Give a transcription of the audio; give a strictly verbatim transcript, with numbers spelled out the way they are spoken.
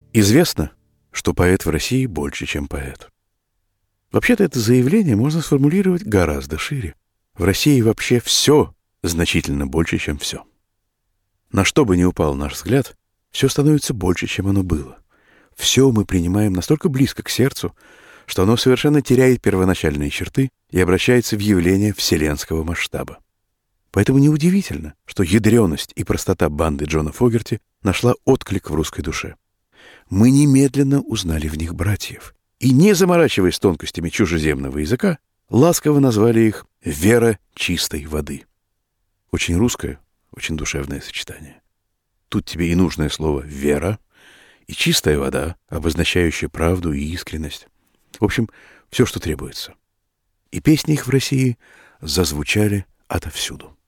Известно, что поэт в России больше, чем поэт. Вообще-то это заявление можно сформулировать гораздо шире. В России вообще все значительно больше, чем все. На что бы ни упал наш взгляд, все становится больше, чем оно было. Все мы принимаем настолько близко к сердцу, что оно совершенно теряет первоначальные черты и обращается в явление вселенского масштаба. Поэтому неудивительно, что ядрёность и простота банды Джона Фогерти нашла отклик в русской душе. Мы немедленно узнали в них братьев и, не заморачиваясь тонкостями чужеземного языка, ласково назвали их «вера чистой воды». Очень русское, очень душевное сочетание. Тут тебе и нужное слово «вера», и чистая вода, обозначающая правду и искренность. В общем, все, что требуется. И песни их в России зазвучали отовсюду.